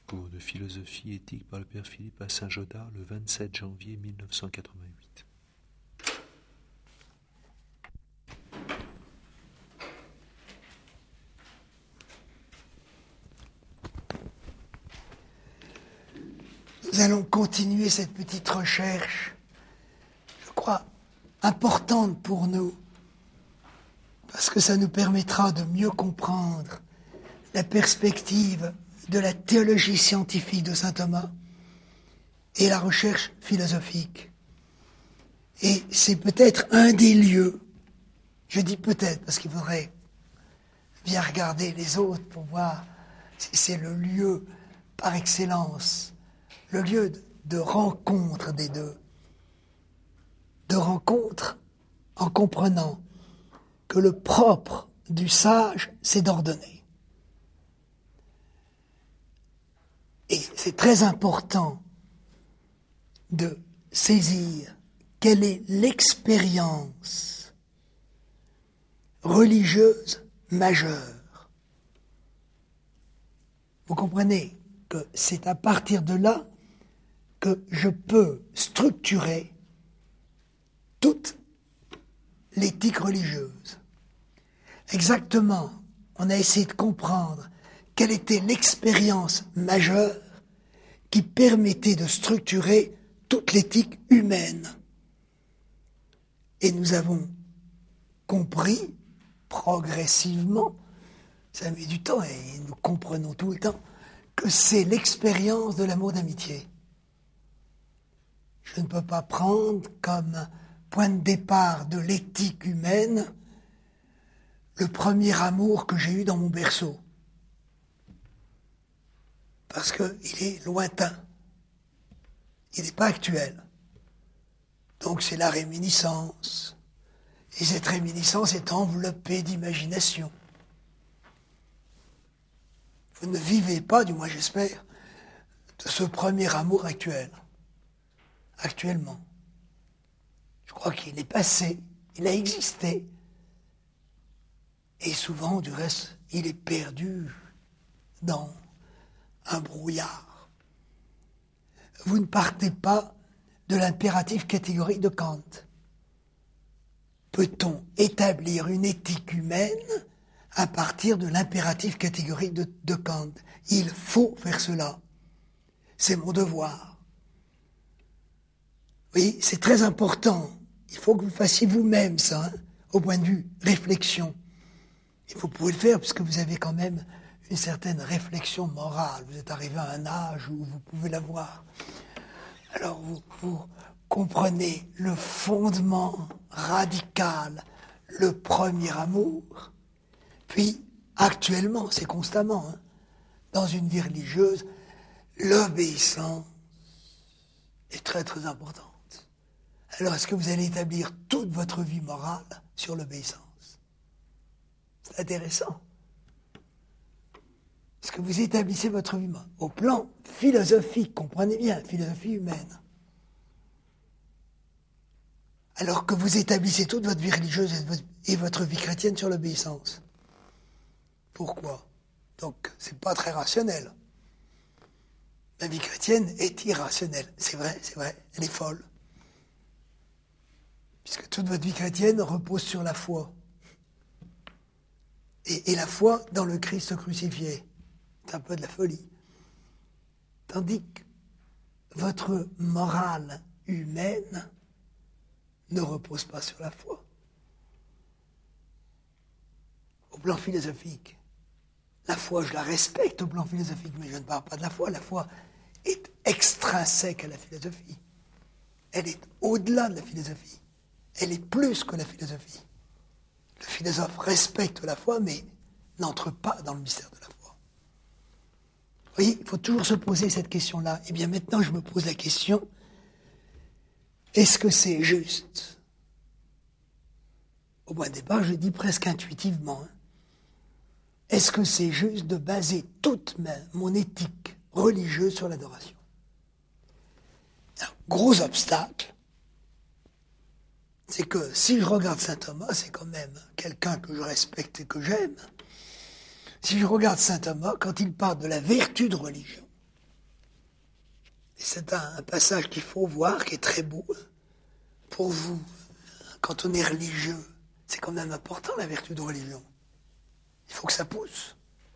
Cours de philosophie éthique par le Père Philippe à Saint-Jodard le 27 janvier 1988. Nous allons continuer cette petite recherche, je crois, importante pour nous, parce que ça nous permettra de mieux comprendre la perspective de la théologie scientifique de saint Thomas et la recherche philosophique. Et c'est peut-être un des lieux, je dis peut-être parce qu'il faudrait bien regarder les autres pour voir si c'est le lieu par excellence, le lieu de rencontre des deux, de rencontre en comprenant que le propre du sage, c'est d'ordonner. Et c'est très important de saisir quelle est l'expérience religieuse majeure. Vous comprenez que c'est à partir de là que je peux structurer toute l'éthique religieuse. Exactement, on a essayé de comprendre quelle était l'expérience majeure qui permettait de structurer toute l'éthique humaine. Et nous avons compris progressivement, ça met du temps et nous comprenons tout le temps, que c'est l'expérience de l'amour d'amitié. Je ne peux pas prendre comme point de départ de l'éthique humaine le premier amour que j'ai eu dans mon berceau. Parce qu'il est lointain. Il n'est pas actuel. Donc c'est la réminiscence. Et cette réminiscence est enveloppée d'imagination. Vous ne vivez pas, du moins j'espère, de ce premier amour actuel. Actuellement. Je crois qu'il est passé, il a existé. Et souvent, du reste, il est perdu dans un brouillard. Vous ne partez pas de l'impératif catégorique de Kant. Peut-on établir une éthique humaine à partir de l'impératif catégorique de Kant? Il faut faire cela. C'est mon devoir. Oui, c'est très important. Il faut que vous fassiez vous-même ça, hein, au point de vue réflexion. Et vous pouvez le faire puisque vous avez quand même une certaine réflexion morale. Vous êtes arrivé à un âge où vous pouvez l'avoir. Alors vous comprenez le fondement radical, le premier amour. Puis, actuellement, c'est constamment, hein, dans une vie religieuse, l'obéissance est très très importante. Alors, est-ce que vous allez établir toute votre vie morale sur l'obéissance? C'est intéressant. Est-ce que vous établissez votre vie morale au plan philosophique, comprenez bien, philosophie humaine, alors que vous établissez toute votre vie religieuse et votre vie chrétienne sur l'obéissance? Pourquoi? Donc, c'est pas très rationnel. La vie chrétienne est irrationnelle. C'est vrai, elle est folle. Puisque toute votre vie chrétienne repose sur la foi. Et la foi dans le Christ crucifié. C'est un peu de la folie. Tandis que votre morale humaine ne repose pas sur la foi. Au plan philosophique, la foi, je la respecte au plan philosophique, mais je ne parle pas de la foi. La foi est extrinsèque à la philosophie. Elle est au-delà de la philosophie. Elle est plus que la philosophie. Le philosophe respecte la foi, mais n'entre pas dans le mystère de la foi. Vous voyez, il faut toujours se poser cette question-là. Eh bien, maintenant, je me pose la question, est-ce que c'est juste? Au point de départ, je dis presque intuitivement, hein. Est-ce que c'est juste de baser toute mon éthique religieuse sur l'adoration? Un gros obstacle, c'est que si je regarde saint Thomas, c'est quand même quelqu'un que je respecte et que j'aime. Si je regarde saint Thomas, quand il parle de la vertu de religion, Et c'est un passage qu'il faut voir, qui est très beau. Pour vous, quand on est religieux, c'est quand même important la vertu de religion. Il faut que ça pousse.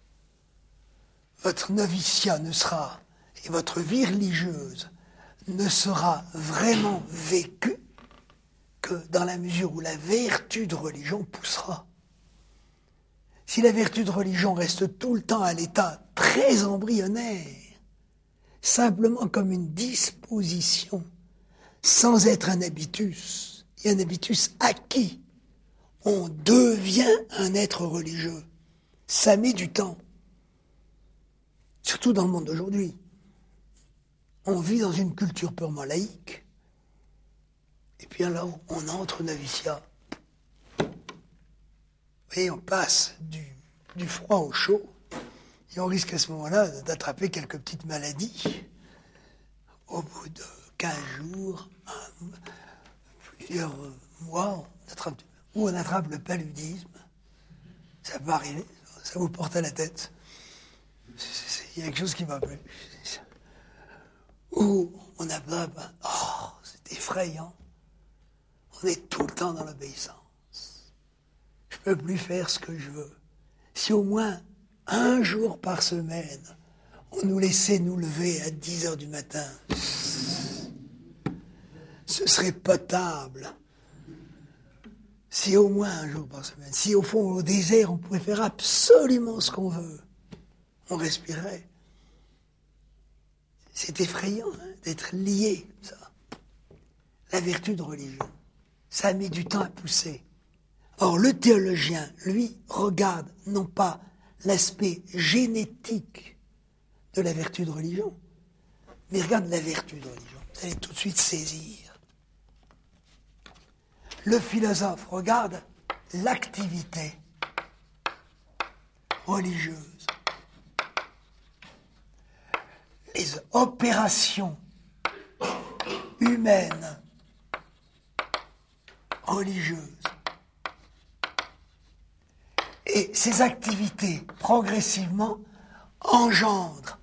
Votre noviciat ne sera, et votre vie religieuse ne sera vraiment vécue que dans la mesure où la vertu de religion poussera. Si la vertu de religion reste tout le temps à l'état très embryonnaire, simplement comme une disposition, sans être un habitus, et un habitus acquis, on devient un être religieux. Ça met du temps. Surtout dans le monde d'aujourd'hui. On vit dans une culture purement laïque. Et puis alors, on entre au noviciat. Et on passe du froid au chaud. Et on risque à ce moment-là d'attraper quelques petites maladies. Au bout de 15 jours, plusieurs mois, on attrape le paludisme. Ça peut arriver, ça vous porte à la tête. Il y a quelque chose qui ne va plus. Ou on attrape, c'est effrayant. On est tout le temps dans l'obéissance. Je ne peux plus faire ce que je veux. Si au moins un jour par semaine, on nous laissait nous lever à 10 heures du matin, ce serait potable. Si au moins un jour par semaine, si au fond, au désert, on pouvait faire absolument ce qu'on veut, on respirerait. C'est effrayant d'être lié comme ça. La vertu de religion, ça a mis du temps à pousser. Or, le théologien, lui, regarde non pas l'aspect génétique de la vertu de religion, mais regarde la vertu de religion. Vous allez tout de suite saisir. Le philosophe regarde l'activité religieuse, les opérations humaines religieuses. Et ces activités, progressivement, engendrent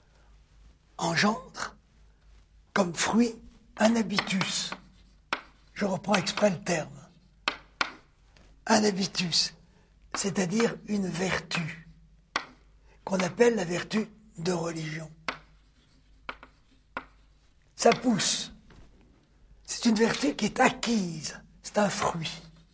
comme fruit un habitus. Je reprends exprès le terme. Un habitus, c'est-à-dire une vertu, qu'on appelle la vertu de religion. Ça pousse. C'est une vertu qui est acquise. C'est un fruit.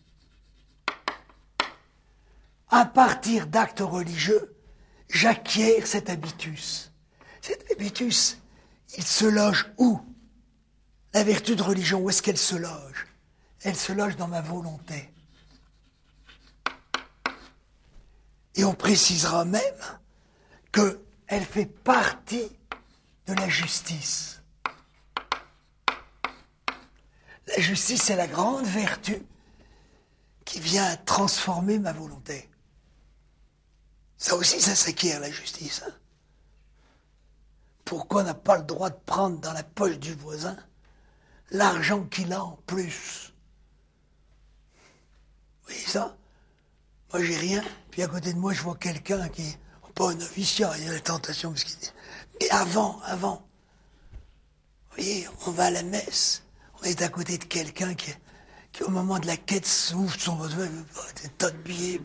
À partir d'actes religieux, j'acquiers cet habitus. Cet habitus, il se loge où? La vertu de religion, où est-ce qu'elle se loge? Elle se loge dans ma volonté. Et on précisera même qu'elle fait partie de la justice. La justice, c'est la grande vertu qui vient transformer ma volonté. Ça aussi, ça s'acquiert, la justice. Pourquoi on n'a pas le droit de prendre dans la poche du voisin l'argent qu'il a en plus? Vous voyez ça? Moi, j'ai rien. Puis à côté de moi, je vois quelqu'un qui... Pas un officier, il y a la tentation. Parce qu'il... Mais avant. Vous voyez, on va à la messe. On est à côté de quelqu'un qui au moment de la quête, s'ouvre son des tas de billets.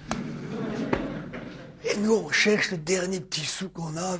Et nous, on cherche le dernier petit sou qu'on a.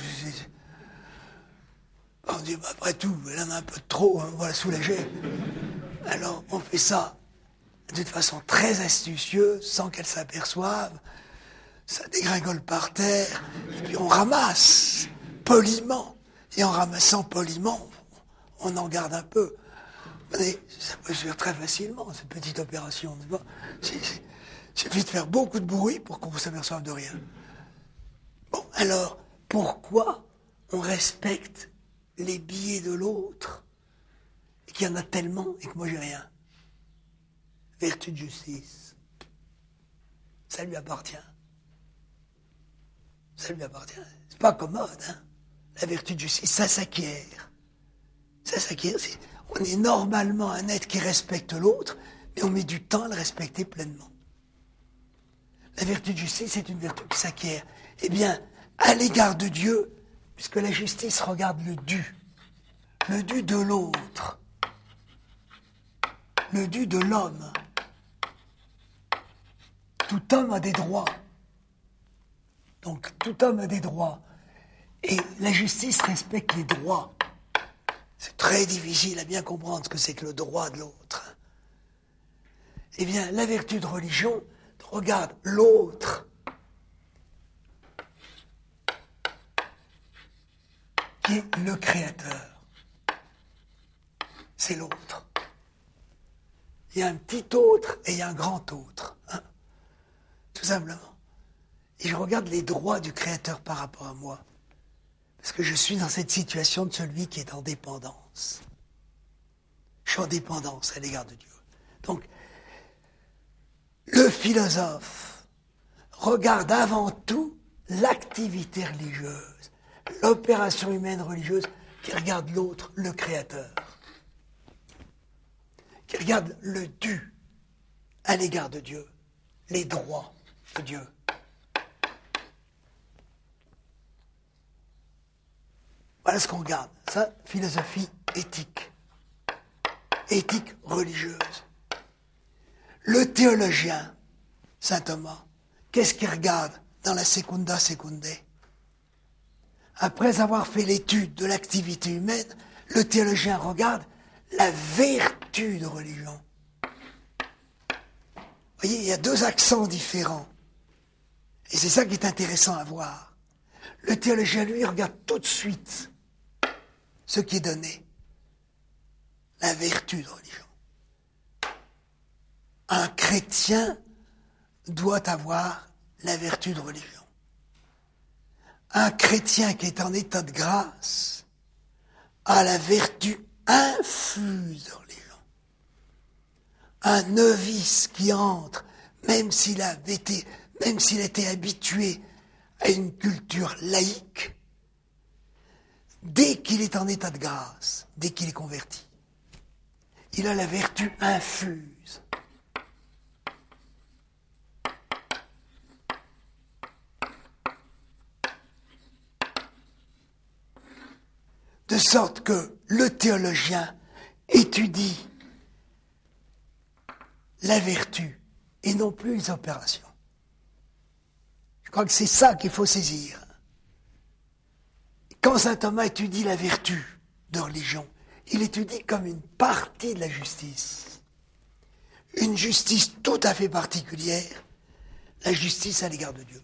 On dit, après tout, elle en a un peu trop, on va la soulager. Alors, on fait ça d'une façon très astucieuse, sans qu'elle s'aperçoive. Ça dégringole par terre, et puis on ramasse, poliment. Et en ramassant poliment, on en garde un peu. Mais ça peut se faire très facilement, cette petite opération. Il suffit de faire beaucoup de bruit pour qu'on s'aperçoive de rien. Bon, alors, pourquoi on respecte les billets de l'autre, et qu'il y en a tellement, et que moi j'ai rien? Vertu de justice. Ça lui appartient. Ça lui appartient. C'est pas commode, hein? La vertu de justice, ça s'acquiert. Ça s'acquiert. On est normalement un être qui respecte l'autre, mais on met du temps à le respecter pleinement. La vertu de justice, c'est une vertu qui s'acquiert. Eh bien, à l'égard de Dieu, puisque la justice regarde le dû, le dû de l'autre, le dû de l'homme. Tout homme a des droits. Donc tout homme a des droits. Et la justice respecte les droits. C'est très difficile à bien comprendre ce que c'est que le droit de l'autre. Eh bien, la vertu de religion regarde l'autre, qui est le créateur. C'est l'autre. Il y a un petit autre et il y a un grand autre. Hein, tout simplement. Et je regarde les droits du créateur par rapport à moi. Parce que je suis dans cette situation de celui qui est en dépendance. Je suis en dépendance à l'égard de Dieu. Donc, le philosophe regarde avant tout l'activité religieuse, l'opération humaine religieuse, qui regarde l'autre, le créateur, qui regarde le dû à l'égard de Dieu, les droits de Dieu. Voilà ce qu'on regarde. Ça, philosophie éthique. Éthique religieuse. Le théologien, saint Thomas, qu'est-ce qu'il regarde dans la Secunda Secundae? Après avoir fait l'étude de l'activité humaine, le théologien regarde la vertu de religion. Vous voyez, il y a deux accents différents. Et c'est ça qui est intéressant à voir. Le théologien, lui, regarde tout de suite ce qui est donné. La vertu de religion. Un chrétien doit avoir la vertu de religion. Un chrétien qui est en état de grâce a la vertu infuse de religion. Un novice qui entre, même s'il a été habitué à une culture laïque, dès qu'il est en état de grâce, dès qu'il est converti, il a la vertu infuse. De sorte que le théologien étudie la vertu et non plus les opérations. Je crois que c'est ça qu'il faut saisir. Quand saint Thomas étudie la vertu de religion, il étudie comme une partie de la justice. Une justice tout à fait particulière, la justice à l'égard de Dieu.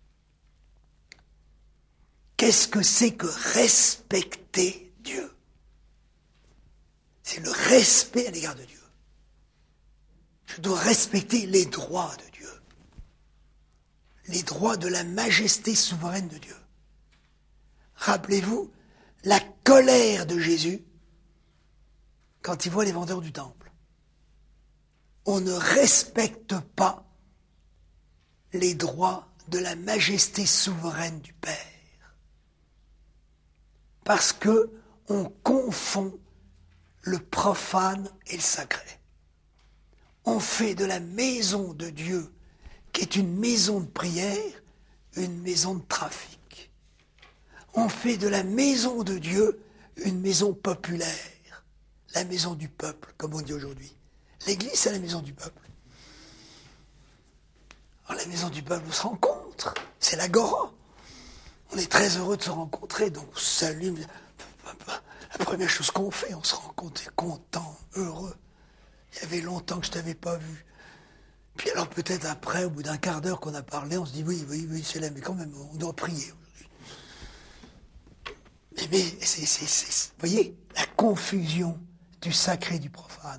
Qu'est-ce que c'est que respecter Dieu? C'est le respect à l'égard de Dieu. Je dois respecter les droits de Dieu. Les droits de la majesté souveraine de Dieu. Rappelez-vous la colère de Jésus quand il voit les vendeurs du temple. On ne respecte pas les droits de la majesté souveraine du Père. Parce que on confond le profane et le sacré. On fait de la maison de Dieu, qui est une maison de prière, une maison de trafic. On fait de la maison de Dieu une maison populaire, la maison du peuple, comme on dit aujourd'hui. L'Église, c'est la maison du peuple. Alors la maison du peuple, on se rencontre, c'est l'agora. On est très heureux de se rencontrer, donc on s'allume. La première chose qu'on fait, on se rencontre, content, heureux. Il y avait longtemps que je ne t'avais pas vu. Puis alors peut-être après, au bout d'un quart d'heure qu'on a parlé, on se dit oui, c'est là, mais quand même, on doit prier aujourd'hui. Mais vous voyez, la confusion du sacré et du profane.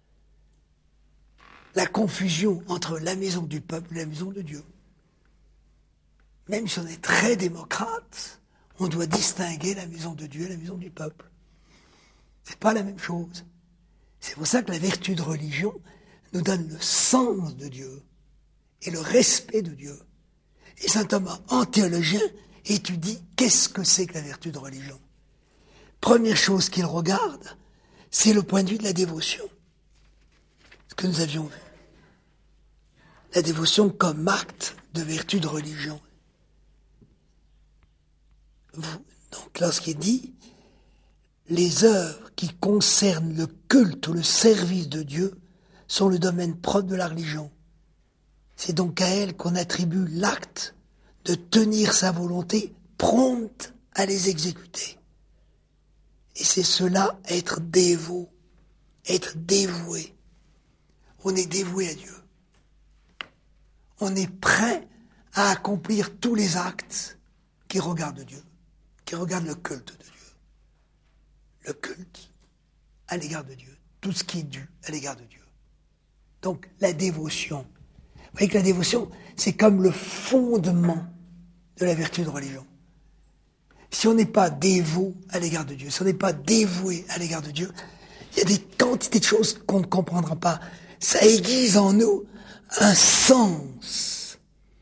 La confusion entre la maison du peuple et la maison de Dieu. Même si on est très démocrate, on doit distinguer la maison de Dieu et la maison du peuple. C'est pas la même chose. C'est pour ça que la vertu de religion nous donne le sens de Dieu et le respect de Dieu. Et saint Thomas, en théologien, étudie qu'est-ce que c'est que la vertu de religion. Première chose qu'il regarde, c'est le point de vue de la dévotion. Ce que nous avions vu. La dévotion comme acte de vertu de religion. Donc lorsqu'il dit les œuvres qui concernent le culte ou le service de Dieu sont le domaine propre de la religion. C'est donc à elle qu'on attribue l'acte de tenir sa volonté prompte à les exécuter. Et c'est cela, être dévot, être dévoué. On est dévoué à Dieu. On est prêt à accomplir tous les actes qui regardent Dieu, qui regardent le culte de Dieu. Le culte à l'égard de Dieu, tout ce qui est dû à l'égard de Dieu. Donc la dévotion. Vous voyez que la dévotion, c'est comme le fondement de la vertu de religion. Si on n'est pas dévot à l'égard de Dieu, si on n'est pas dévoué à l'égard de Dieu, il y a des quantités de choses qu'on ne comprendra pas. Ça aiguise en nous un sens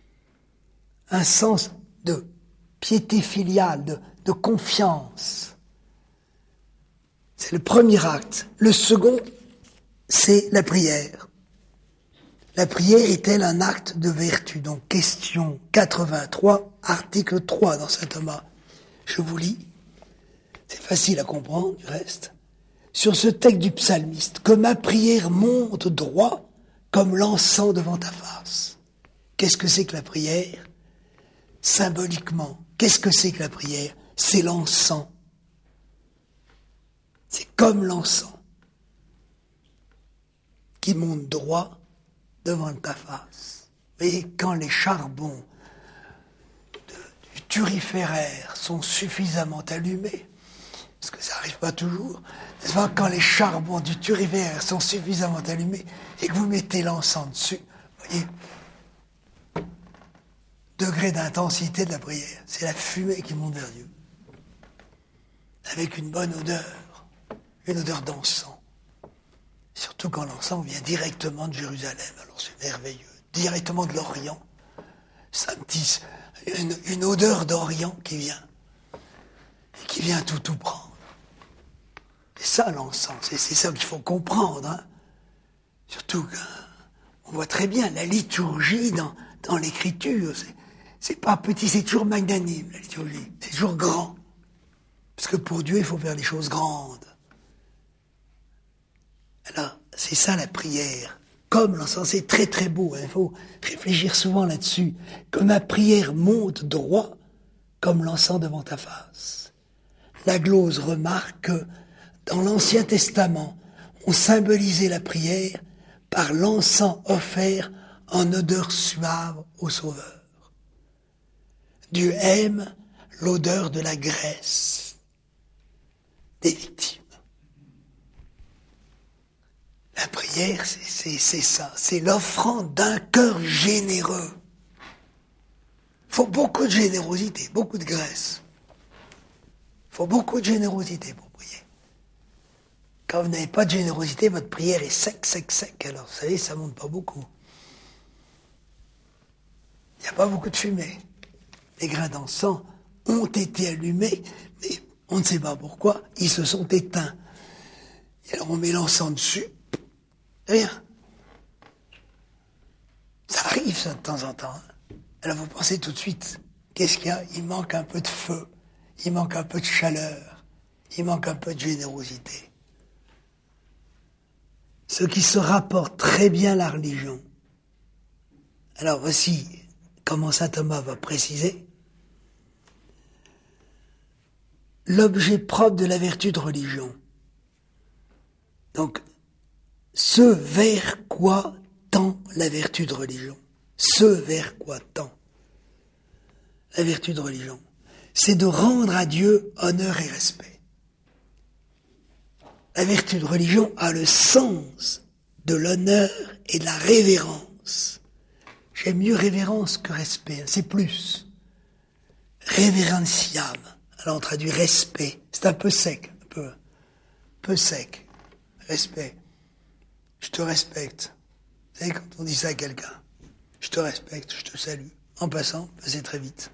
de piété filiale, de confiance. C'est le premier acte. Le second, c'est la prière. La prière est-elle un acte de vertu? Donc, question 83, article 3 dans saint Thomas. Je vous lis. C'est facile à comprendre, du reste. Sur ce texte du psalmiste, que ma prière monte droit comme l'encens devant ta face. Qu'est-ce que c'est que la prière? Symboliquement, qu'est-ce que c'est que la prière? C'est l'encens. C'est comme l'encens qui monte droit devant ta face. Vous voyez, quand les charbons du turiféraire sont suffisamment allumés, parce que ça n'arrive pas toujours, n'est-ce pas, quand les charbons du turiféraire sont suffisamment allumés et que vous mettez l'encens dessus, vous voyez, degré d'intensité de la prière, c'est la fumée qui monte vers Dieu, avec une bonne odeur d'encens. Surtout quand l'encens vient directement de Jérusalem, alors c'est merveilleux, directement de l'Orient. C'est une odeur d'Orient qui vient, et qui vient tout prendre. C'est ça l'encens, c'est ça qu'il faut comprendre. Hein. Surtout qu'on voit très bien la liturgie dans l'écriture, c'est pas petit, c'est toujours magnanime la liturgie, c'est toujours grand. Parce que pour Dieu, il faut faire des choses grandes. Alors, c'est ça la prière. Comme l'encens, c'est très très beau, il faut réfléchir souvent là-dessus. Que ma prière monte droit comme l'encens devant ta face. La glose remarque que dans l'Ancien Testament, on symbolisait la prière par l'encens offert en odeur suave au Sauveur. Dieu aime l'odeur de la graisse des victimes. La prière, c'est ça, c'est l'offrande d'un cœur généreux. Il faut beaucoup de générosité, beaucoup de graisse. Il faut beaucoup de générosité pour prier. Quand vous n'avez pas de générosité, votre prière est sec. Alors, vous savez, ça ne monte pas beaucoup. Il n'y a pas beaucoup de fumée. Les grains d'encens ont été allumés, mais on ne sait pas pourquoi, ils se sont éteints. Et alors on met l'encens dessus, rien. Ça arrive ça de temps en temps. Alors vous pensez tout de suite, qu'est-ce qu'il y a? Il manque un peu de feu, il manque un peu de chaleur, il manque un peu de générosité. Ce qui se rapporte très bien à la religion. Alors voici comment saint Thomas va préciser. L'objet propre de la vertu de religion. Donc, ce vers quoi tend la vertu de religion. Ce vers quoi tend la vertu de religion. C'est de rendre à Dieu honneur et respect. La vertu de religion a le sens de l'honneur et de la révérence. J'aime mieux révérence que respect, c'est plus. Reverentiam. Alors on traduit respect. C'est un peu sec, un peu sec. Respect. Je te respecte. Vous savez, quand on dit ça à quelqu'un, je te respecte, je te salue. En passant, c'est très vite.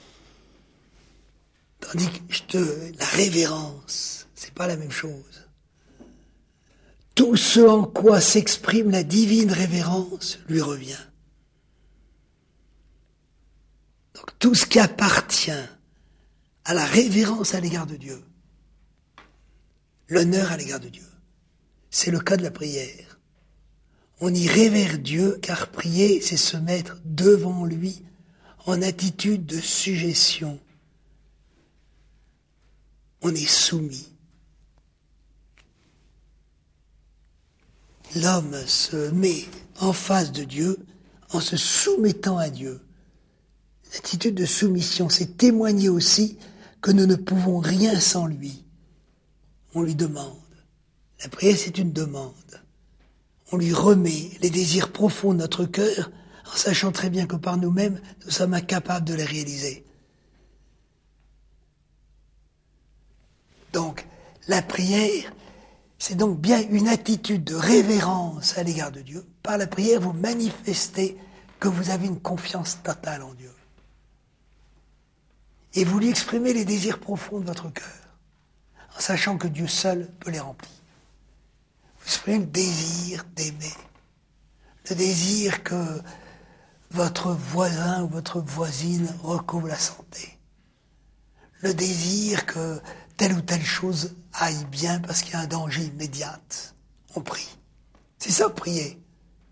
Tandis que la révérence, c'est pas la même chose. Tout ce en quoi s'exprime la divine révérence lui revient. Donc tout ce qui appartient à la révérence à l'égard de Dieu, l'honneur à l'égard de Dieu. C'est le cas de la prière. On y révère Dieu, car prier, c'est se mettre devant lui en attitude de sujétion. On est soumis. L'homme se met en face de Dieu en se soumettant à Dieu. L'attitude de soumission, c'est témoigner aussi que nous ne pouvons rien sans lui. On lui demande. La prière, c'est une demande. On lui remet les désirs profonds de notre cœur en sachant très bien que par nous-mêmes, nous sommes incapables de les réaliser. Donc, la prière, c'est donc bien une attitude de révérence à l'égard de Dieu. Par la prière, vous manifestez que vous avez une confiance totale en Dieu. Et vous lui exprimez les désirs profonds de votre cœur, en sachant que Dieu seul peut les remplir. Vous exprimez le désir d'aimer, le désir que votre voisin ou votre voisine recouvre la santé, le désir que telle ou telle chose aille bien parce qu'il y a un danger immédiat. On prie. C'est ça, prier.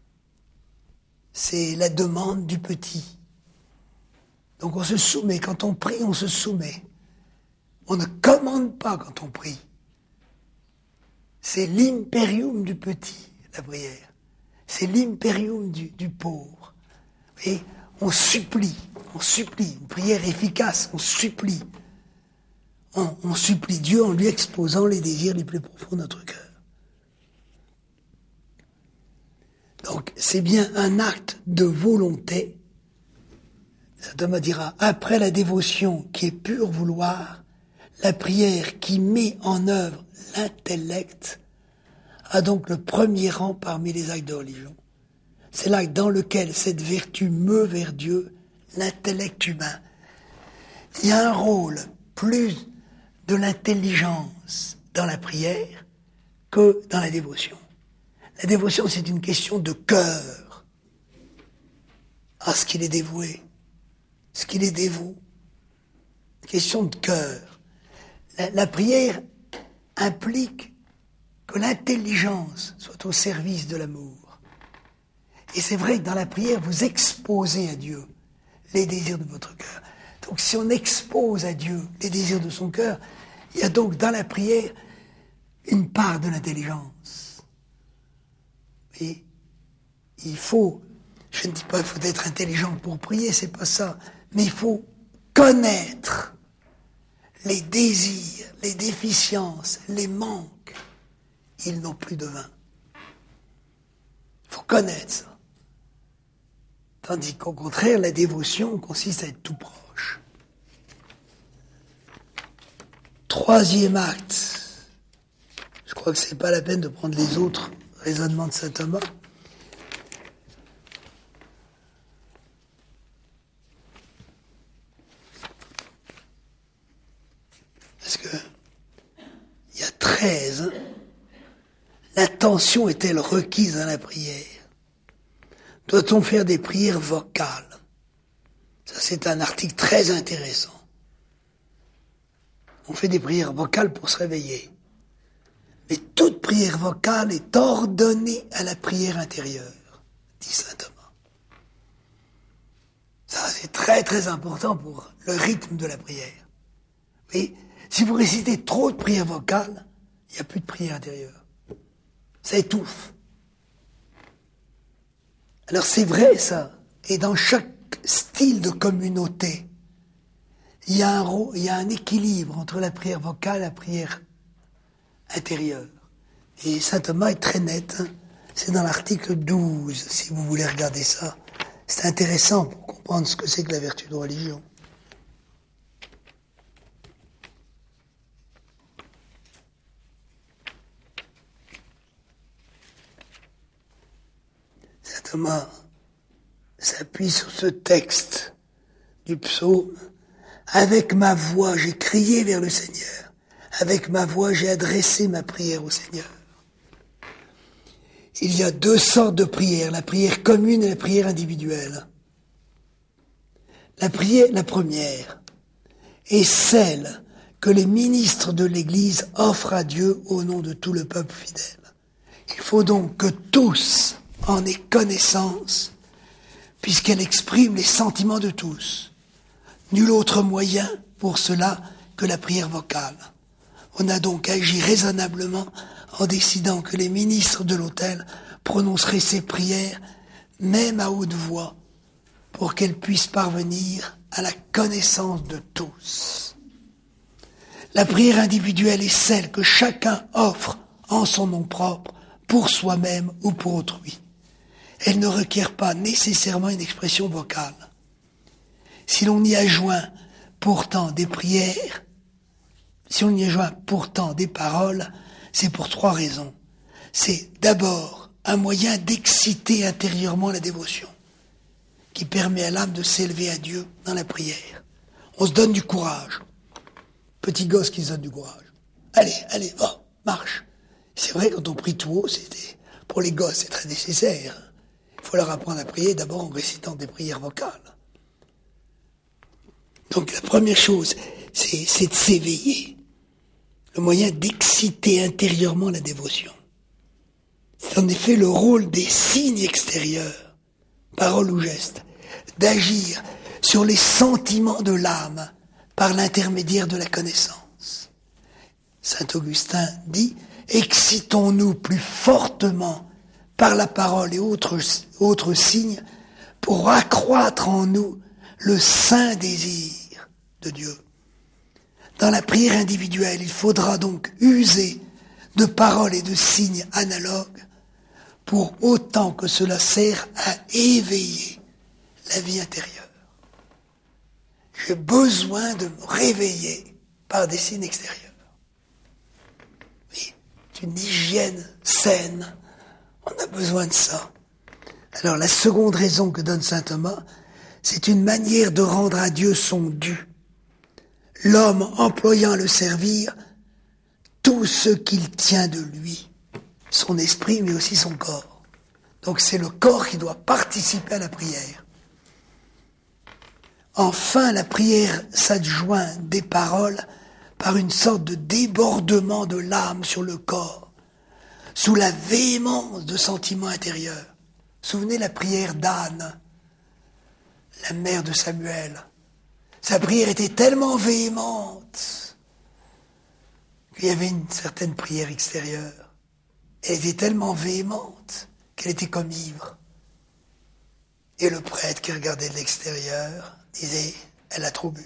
C'est la demande du petit. Donc on se soumet. Quand on prie, on se soumet. On ne commande pas quand on prie. C'est l'impérium du petit, la prière. C'est l'impérium du pauvre. Et on supplie. Une prière efficace, on supplie. On supplie Dieu en lui exposant les désirs les plus profonds de notre cœur. Donc, c'est bien un acte de volonté. Saint Thomas dira, après la dévotion qui est pur vouloir, la prière qui met en œuvre l'intellect a donc le premier rang parmi les actes de religion. C'est l'acte dans lequel cette vertu meut vers Dieu l'intellect humain. Il y a un rôle plus de l'intelligence dans la prière que dans la dévotion. La dévotion, c'est une question de cœur. À ce qu'il est dévoué, ce qu'il est dévot. Question de cœur. La prière implique que l'intelligence soit au service de l'amour. Et c'est vrai que dans la prière, vous exposez à Dieu les désirs de votre cœur. Donc si on expose à Dieu les désirs de son cœur, il y a donc dans la prière une part de l'intelligence. Et il faut, je ne dis pas qu'il faut être intelligent pour prier, c'est pas ça, mais il faut connaître les désirs, les déficiences, les manques. Ils n'ont plus de vin. Il faut connaître ça. Tandis qu'au contraire, la dévotion consiste à être tout proche. Troisième acte. Je crois que c'est pas la peine de prendre les autres raisonnements de saint Thomas. Parce que il y a 13. L'attention est-elle requise dans la prière? Doit-on faire des prières vocales? Ça, c'est un article très intéressant. On fait des prières vocales pour se réveiller. Mais toute prière vocale est ordonnée à la prière intérieure, dit saint Thomas. Ça, c'est très très important pour le rythme de la prière. Oui, si vous récitez trop de prières vocales, il n'y a plus de prière intérieure. Ça étouffe. Alors c'est vrai ça, et dans chaque style de communauté, il y a un équilibre entre la prière vocale et la prière intérieure. Et saint Thomas est très net, hein. C'est dans l'article 12, si vous voulez regarder ça. C'est intéressant pour comprendre ce que c'est que la vertu de religion. Saint Thomas s'appuie sur ce texte du psaume. Avec ma voix, j'ai crié vers le Seigneur. Avec ma voix, j'ai adressé ma prière au Seigneur. Il y a deux sortes de prières, la prière commune et la prière individuelle. La première est celle que les ministres de l'Église offrent à Dieu au nom de tout le peuple fidèle. Il faut donc que tous en aient connaissance, puisqu'elle exprime les sentiments de tous. Nul autre moyen pour cela que la prière vocale. On a donc agi raisonnablement en décidant que les ministres de l'autel prononceraient ces prières, même à haute voix, pour qu'elles puissent parvenir à la connaissance de tous. La prière individuelle est celle que chacun offre en son nom propre, pour soi-même ou pour autrui. Elle ne requiert pas nécessairement une expression vocale. Si l'on y adjoint pourtant des prières, si on y adjoint pourtant des paroles, c'est pour 3 raisons. C'est d'abord un moyen d'exciter intérieurement la dévotion, qui permet à l'âme de s'élever à Dieu dans la prière. On se donne du courage. Petit gosse qui se donne du courage. Allez, va, marche. C'est vrai, quand on prie tout haut, pour les gosses, c'est très nécessaire. Il faut leur apprendre à prier d'abord en récitant des prières vocales. Donc la première chose, c'est de s'éveiller. Le moyen d'exciter intérieurement la dévotion. C'est en effet le rôle des signes extérieurs, paroles ou gestes, d'agir sur les sentiments de l'âme par l'intermédiaire de la connaissance. Saint Augustin dit « Excitons-nous plus fortement par la parole et autres signes pour accroître en nous le saint désir de Dieu. » Dans la prière individuelle, il faudra donc user de paroles et de signes analogues pour autant que cela sert à éveiller la vie intérieure. J'ai besoin de me réveiller par des signes extérieurs. Oui, c'est une hygiène saine. On a besoin de ça. Alors la seconde raison que donne saint Thomas, c'est une manière de rendre à Dieu son dû. L'homme employant à le servir tout ce qu'il tient de lui, son esprit mais aussi son corps. Donc c'est le corps qui doit participer à la prière. Enfin, la prière s'adjoint des paroles par une sorte de débordement de l'âme sur le corps, sous la véhémence de sentiments intérieurs. Souvenez la prière d'Anne, la mère de Samuel. Sa prière était tellement véhémente qu'il y avait une certaine prière extérieure. Elle était tellement véhémente qu'elle était comme ivre. Et le prêtre qui regardait de l'extérieur disait « Elle a trop bu ».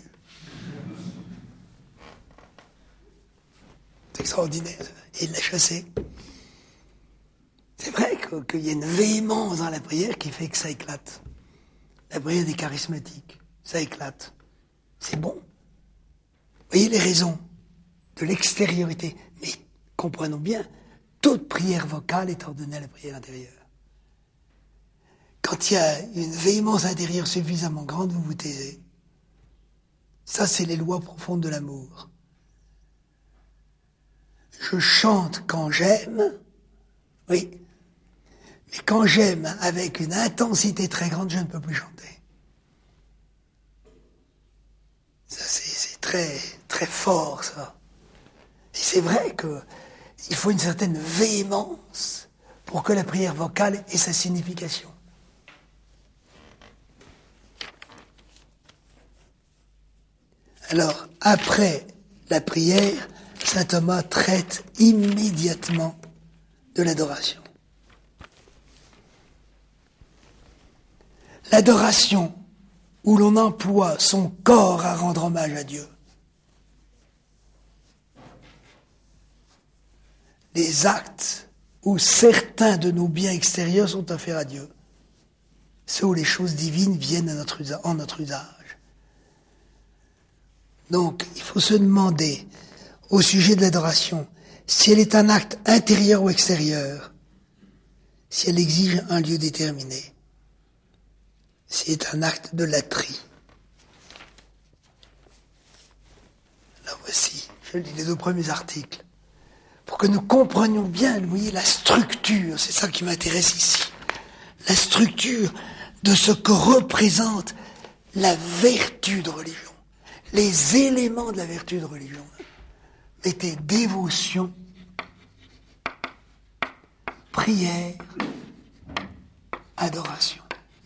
C'est extraordinaire. Et il l'a chassée. C'est vrai qu'il y a une véhémence dans la prière qui fait que ça éclate. La prière des charismatiques, ça éclate. C'est bon. Vous voyez les raisons de l'extériorité. Mais comprenons bien, toute prière vocale est ordonnée à la prière intérieure. Quand il y a une véhémence intérieure suffisamment grande, vous vous taisez. Ça, c'est les lois profondes de l'amour. Je chante quand j'aime, oui, mais quand j'aime avec une intensité très grande, je ne peux plus chanter. Ça, c'est très, très fort, ça. Et c'est vrai qu'il faut une certaine véhémence pour que la prière vocale ait sa signification. Alors, après la prière, saint Thomas traite immédiatement de l'adoration. L'adoration où l'on emploie son corps à rendre hommage à Dieu. Les actes où certains de nos biens extérieurs sont offerts à Dieu. Ceux où les choses divines viennent en notre usage. Donc, il faut se demander, au sujet de l'adoration, si elle est un acte intérieur ou extérieur, si elle exige un lieu déterminé, si c'est un acte de latrie. Alors voici, je lis les 2 premiers articles, pour que nous comprenions bien, vous voyez, la structure, c'est ça qui m'intéresse ici, la structure de ce que représente la vertu de religion. les éléments de la vertu de religion étaient dévotion, prière, adoration.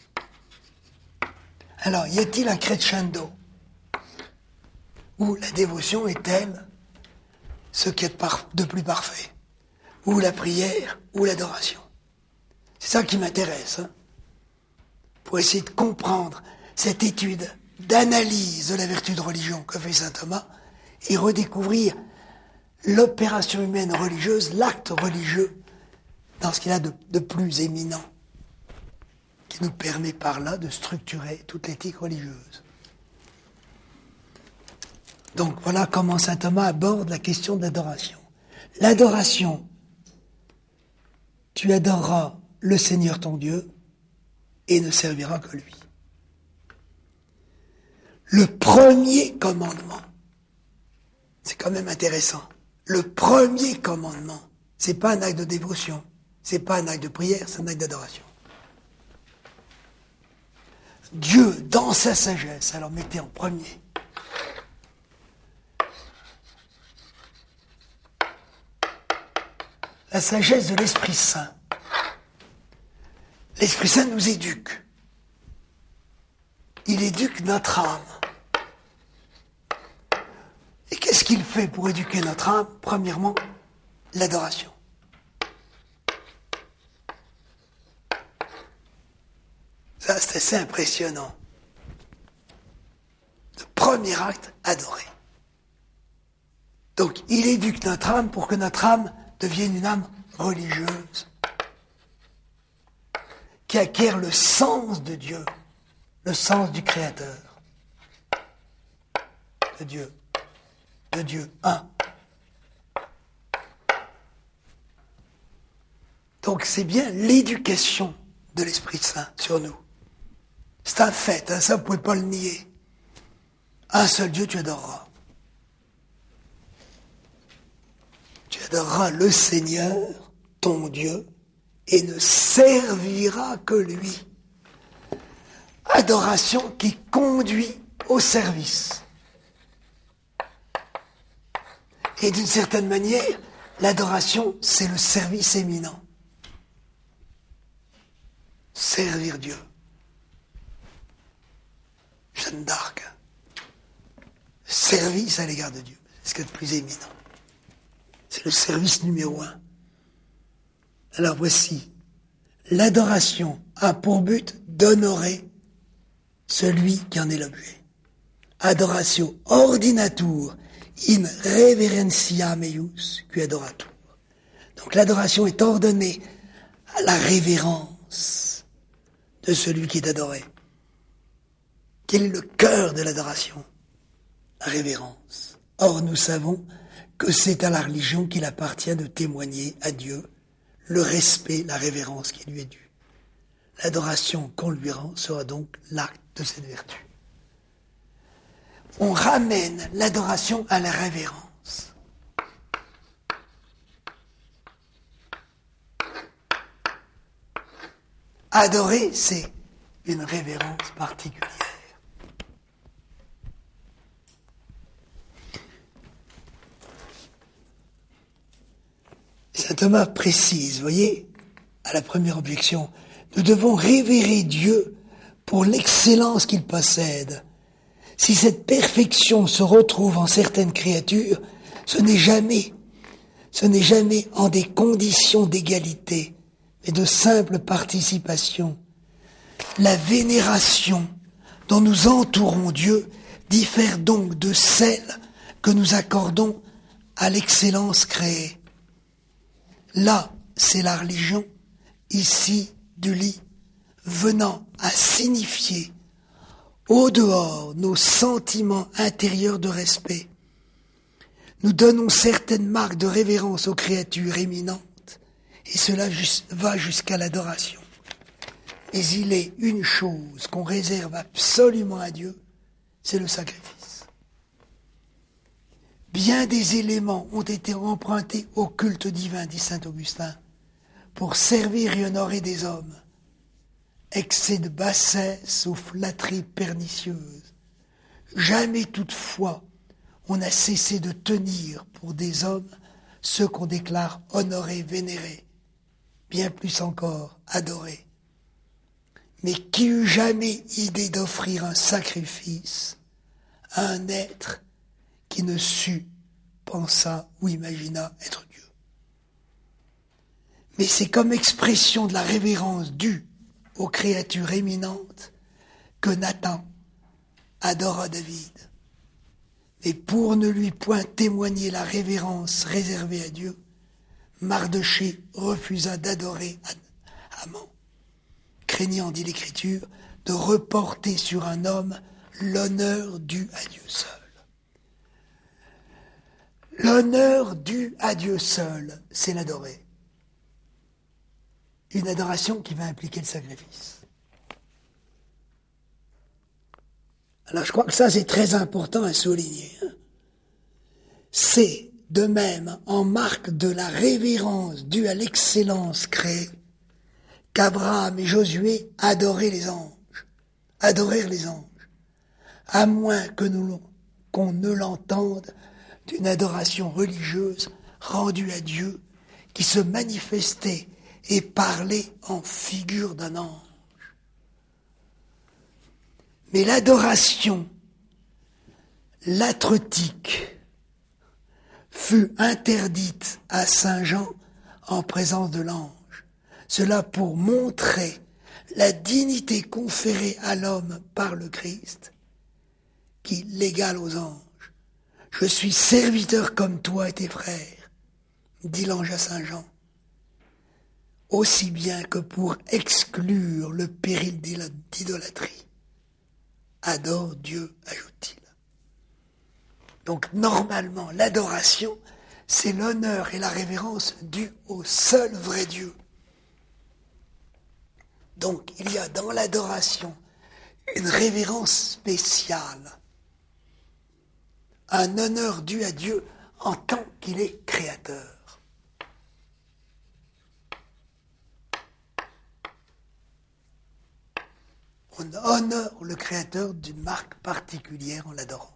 Alors, y a-t-il un crescendo où la dévotion est-elle ce qui est de plus parfait, ou la prière, ou l'adoration? C'est ça qui m'intéresse, hein, pour essayer de comprendre cette étude d'analyse de la vertu de religion que fait saint Thomas et redécouvrir l'opération humaine religieuse, l'acte religieux, dans ce qu'il a de plus éminent, qui nous permet par là de structurer toute l'éthique religieuse. Donc voilà comment saint Thomas aborde la question de l'adoration. L'adoration, tu adoreras le Seigneur ton Dieu et ne serviras que lui. Le premier commandement, c'est quand même intéressant. Le premier commandement, c'est pas un acte de dévotion, c'est pas un acte de prière, c'est un acte d'adoration. Dieu, dans sa sagesse, alors mettez en premier la sagesse de l'Esprit Saint. L'Esprit Saint nous éduque. Il éduque notre âme. Et qu'est-ce qu'il fait pour éduquer notre âme? Premièrement, l'adoration. Ça, c'est assez impressionnant. Le premier acte, adorer. Donc, il éduque notre âme pour que notre âme devienne une âme religieuse, qui acquiert le sens de Dieu, le sens du Créateur, de Dieu un. Donc c'est bien l'éducation de l'Esprit Saint sur nous. C'est un fait, hein, ça vous ne pouvez pas le nier. Un seul Dieu tu adoreras. Tu adoreras le Seigneur, ton Dieu, et ne serviras que lui. Adoration qui conduit au service. Et d'une certaine manière, l'adoration, c'est le service éminent. Servir Dieu. Jeanne d'Arc. Service à l'égard de Dieu. C'est ce qu'il y a de plus éminent. C'est le service numéro 1. Alors voici, l'adoration a pour but d'honorer celui qui en est l'objet. Adoratio ordinatur in reverentia meius qui adoratur. Donc l'adoration est ordonnée à la révérence de celui qui est adoré. Quel est le cœur de l'adoration? La révérence. Or nous savons que c'est à la religion qu'il appartient de témoigner à Dieu le respect, la révérence qui lui est due. L'adoration qu'on lui rend sera donc l'acte de cette vertu. On ramène l'adoration à la révérence. Adorer, c'est une révérence particulière. Saint Thomas précise, voyez, à la première objection, nous devons révérer Dieu pour l'excellence qu'il possède. Si cette perfection se retrouve en certaines créatures, ce n'est jamais en des conditions d'égalité, mais de simple participation. La vénération dont nous entourons Dieu diffère donc de celle que nous accordons à l'excellence créée. Là, c'est la religion, ici, du lit, venant à signifier au dehors nos sentiments intérieurs de respect. Nous donnons certaines marques de révérence aux créatures éminentes, et cela va jusqu'à l'adoration. Mais il est une chose qu'on réserve absolument à Dieu, c'est le sacrifice. Bien des éléments ont été empruntés au culte divin, dit saint Augustin, pour servir et honorer des hommes. Excès de bassesse ou flatterie pernicieuse, Jamais toutefois on n'a cessé de tenir pour des hommes ceux qu'on déclare honorés, vénérés, bien plus encore adorés. Mais qui eût jamais idée d'offrir un sacrifice à un être qui ne sut, pensa ou imagina être Dieu? Mais c'est comme expression de la révérence due aux créatures éminentes que Nathan adora David. Mais pour ne lui point témoigner la révérence réservée à Dieu, Mardochée refusa d'adorer Haman, craignant, dit l'Écriture, de reporter sur un homme l'honneur dû à Dieu seul. L'honneur dû à Dieu seul, c'est l'adorer. Une adoration qui va impliquer le sacrifice. Alors je crois que ça c'est très important à souligner. C'est de même en marque de la révérence due à l'excellence créée qu'Abraham et Josué adorèrent les anges, à moins qu'on ne l'entende d'une adoration religieuse rendue à Dieu qui se manifestait et parlait en figure d'un ange. Mais l'adoration latretique fut interdite à Saint Jean en présence de l'ange. Cela pour montrer la dignité conférée à l'homme par le Christ, qui l'égale aux anges. Je suis serviteur comme toi et tes frères, dit l'ange à Saint Jean, aussi bien que pour exclure le péril d'idolâtrie. Adore Dieu, ajoute-t-il. Donc normalement, l'adoration, c'est l'honneur et la révérence dus au seul vrai Dieu. Donc il y a dans l'adoration une révérence spéciale, un honneur dû à Dieu en tant qu'il est créateur. On honore le créateur d'une marque particulière en l'adorant.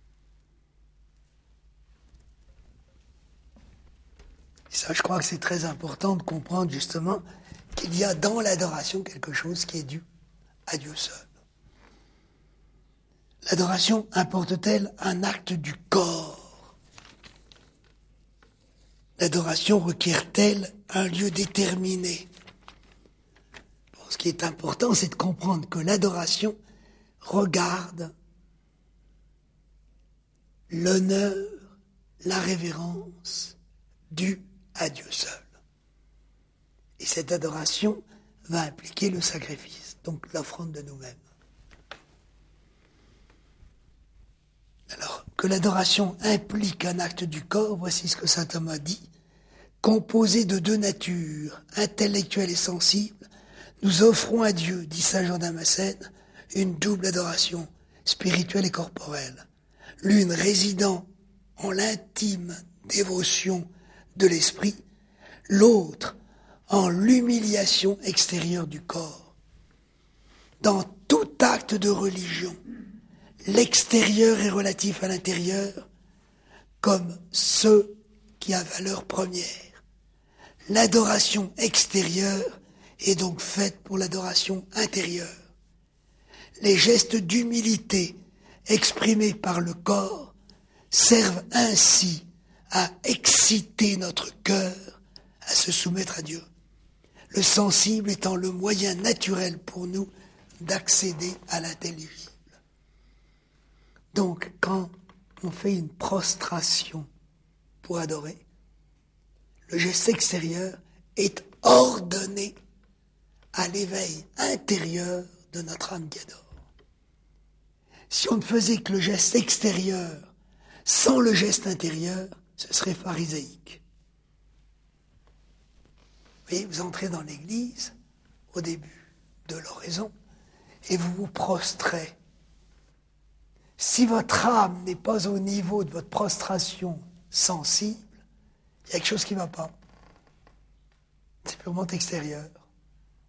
Et ça, je crois que c'est très important de comprendre justement qu'il y a dans l'adoration quelque chose qui est dû à Dieu seul. L'adoration importe-t-elle un acte du corps? L'adoration requiert-elle un lieu déterminé? Bon, ce qui est important, c'est de comprendre que l'adoration regarde l'honneur, la révérence due à Dieu seul. Et cette adoration va impliquer le sacrifice, donc l'offrande de nous-mêmes. Alors, que l'adoration implique un acte du corps, voici ce que saint Thomas dit. Composé de deux natures, intellectuelle et sensible, nous offrons à Dieu, dit saint Jean Damascène, une double adoration, spirituelle et corporelle. L'une résidant en l'intime dévotion de l'esprit, l'autre en l'humiliation extérieure du corps. Dans tout acte de religion, l'extérieur est relatif à l'intérieur, comme ce qui a valeur première. L'adoration extérieure est donc faite pour l'adoration intérieure. Les gestes d'humilité exprimés par le corps servent ainsi à exciter notre cœur à se soumettre à Dieu, le sensible étant le moyen naturel pour nous d'accéder à l'intelligible. Donc, quand on fait une prostration pour adorer, le geste extérieur est ordonné à l'éveil intérieur de notre âme qui adore. Si on ne faisait que le geste extérieur sans le geste intérieur, ce serait phariséique. Vous voyez, vous entrez dans l'église au début de l'oraison et vous vous prostrez. Si votre âme n'est pas au niveau de votre prostration sensible, il y a quelque chose qui ne va pas. C'est purement extérieur.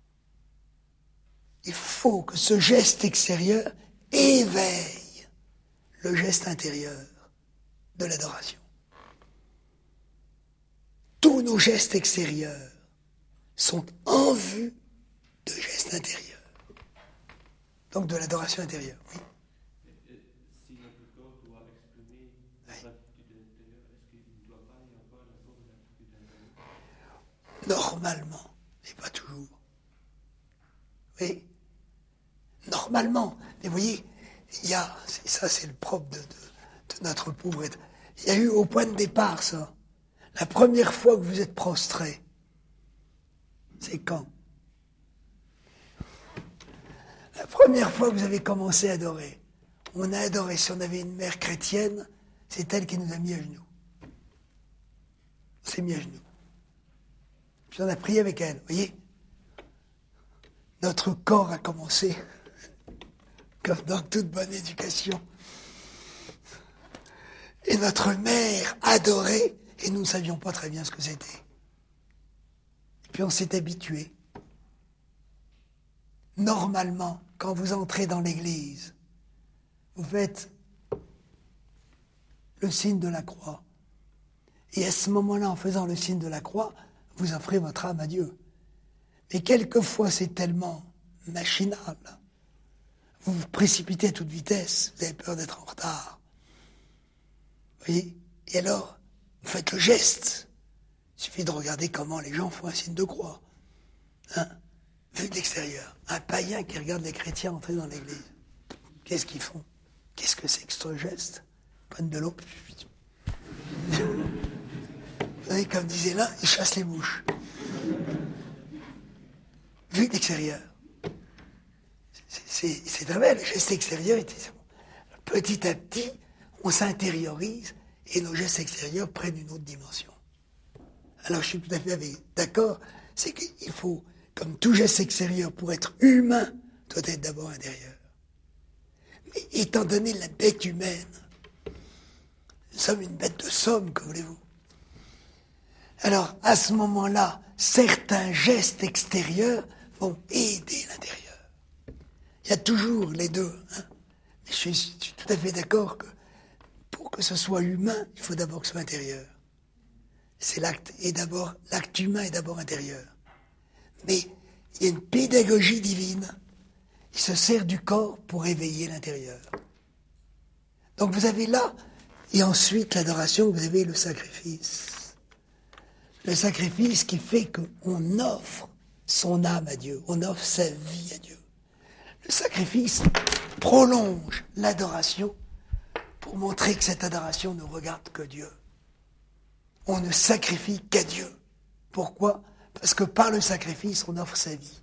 Il faut que ce geste extérieur éveille le geste intérieur de l'adoration. Tous nos gestes extérieurs sont en vue de gestes intérieurs. Donc de l'adoration intérieure, oui. Si notre corps doit exprimer la gratitude intérieure, est-ce qu'il ne doit pas y avoir d'abord une gratitude intérieure? Normalement, mais pas toujours. Oui, normalement. Mais vous voyez, il y a, ça c'est le propre de notre pauvre être. Il y a eu au point de départ ça. La première fois que vous êtes prostré, c'est quand? La première fois que vous avez commencé à adorer, on a adoré. Si on avait une mère chrétienne, c'est elle qui nous a mis à genoux. On s'est mis à genoux. Puis on a prié avec elle, vous voyez? Notre corps a commencé, comme dans toute bonne éducation. Et notre mère adorait, et nous ne savions pas très bien ce que c'était. Et puis on s'est habitué. Normalement, quand vous entrez dans l'église, vous faites le signe de la croix. Et à ce moment-là, en faisant le signe de la croix, vous offrez votre âme à Dieu. Mais quelquefois, c'est tellement machinal. Vous vous précipitez à toute vitesse, vous avez peur d'être en retard. Vous voyez? Et alors, vous faites le geste. Il suffit de regarder comment les gens font un signe de croix. Hein? Vu de l'extérieur. Un païen qui regarde les chrétiens entrer dans l'église. Qu'est-ce qu'ils font? Qu'est-ce que c'est que ce geste? Ils prennent de l'eau. Vous voyez, comme disait l'un, ils chassent les mouches. Vu de l'extérieur. C'est très bien, le geste extérieur, petit à petit, on s'intériorise et nos gestes extérieurs prennent une autre dimension. Alors je suis tout à fait d'accord, c'est qu'il faut, comme tout geste extérieur, pour être humain, doit être d'abord intérieur. Mais étant donné la bête humaine, nous sommes une bête de somme, que voulez-vous? Alors, à ce moment-là, certains gestes extérieurs vont aider l'intérieur. Il y a toujours les deux. Hein. Mais je suis tout à fait d'accord que pour que ce soit humain, il faut d'abord que ce soit intérieur. C'est l'acte, et d'abord, l'acte humain est d'abord intérieur. Mais il y a une pédagogie divine qui se sert du corps pour éveiller l'intérieur. Donc vous avez là, et ensuite l'adoration, vous avez le sacrifice. Le sacrifice qui fait qu'on offre son âme à Dieu, on offre sa vie à Dieu. Le sacrifice prolonge l'adoration pour montrer que cette adoration ne regarde que Dieu. On ne sacrifie qu'à Dieu. Pourquoi? Parce que par le sacrifice, on offre sa vie.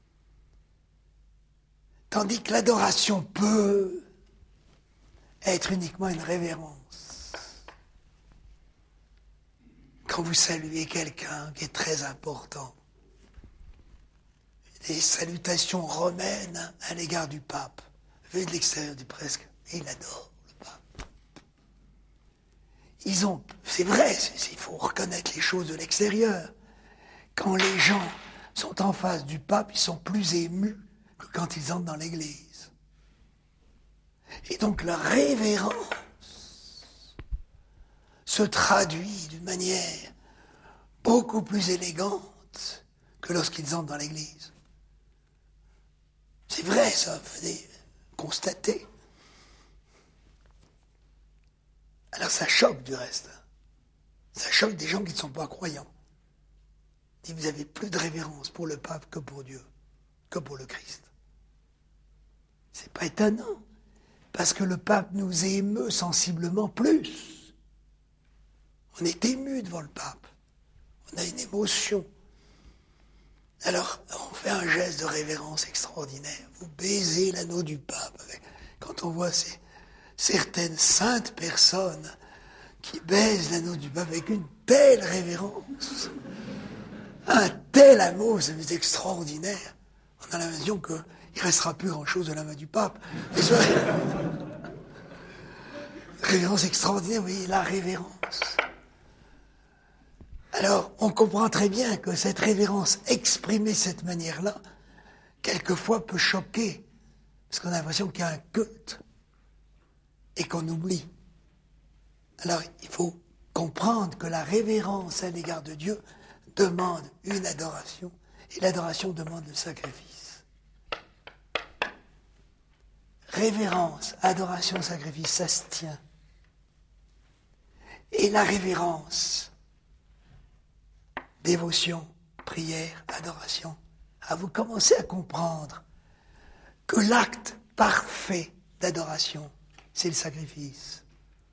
Tandis que l'adoration peut être uniquement une révérence. Quand vous saluez quelqu'un qui est très important, des salutations romaines à l'égard du pape, vu de l'extérieur du presque, il adore le pape. C'est vrai, il faut reconnaître les choses de l'extérieur. Quand les gens sont en face du pape, ils sont plus émus que quand ils entrent dans l'église. Et donc la révérence se traduit d'une manière beaucoup plus élégante que lorsqu'ils entrent dans l'église. C'est vrai, ça, vous avez constaté. Alors ça choque du reste. Ça choque des gens qui ne sont pas croyants. Si vous avez plus de révérence pour le pape que pour Dieu, que pour le Christ. C'est pas étonnant, parce que le pape nous émeut sensiblement plus. On est ému devant le pape. On a une émotion. Alors, on fait un geste de révérence extraordinaire. Vous baisez l'anneau du pape. Quand on voit certaines saintes personnes qui baisent l'anneau du pape avec une telle révérence, un tel amour, c'est extraordinaire. On a l'impression qu'il ne restera plus grand-chose de la main du pape. Révérence extraordinaire, oui, la révérence. Alors, on comprend très bien que cette révérence exprimée de cette manière-là, quelquefois peut choquer, parce qu'on a l'impression qu'il y a un culte. et qu'on oublie. Alors il faut comprendre que la révérence à l'égard de Dieu demande une adoration, et l'adoration demande le sacrifice. Révérence, adoration, sacrifice, ça se tient. Et la révérence, dévotion, prière, adoration, vous commencez à comprendre que l'acte parfait d'adoration, c'est le sacrifice.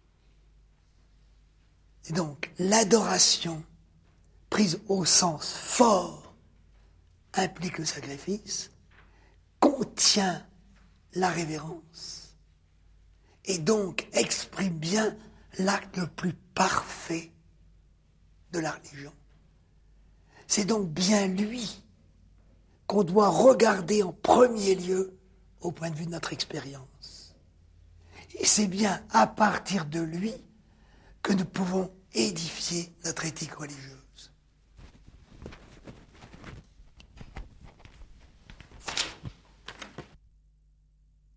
Et donc, l'adoration, prise au sens fort, implique le sacrifice, contient la révérence, et donc exprime bien l'acte le plus parfait de la religion. C'est donc bien lui qu'on doit regarder en premier lieu au point de vue de notre expérience. Et c'est bien à partir de lui que nous pouvons édifier notre éthique religieuse.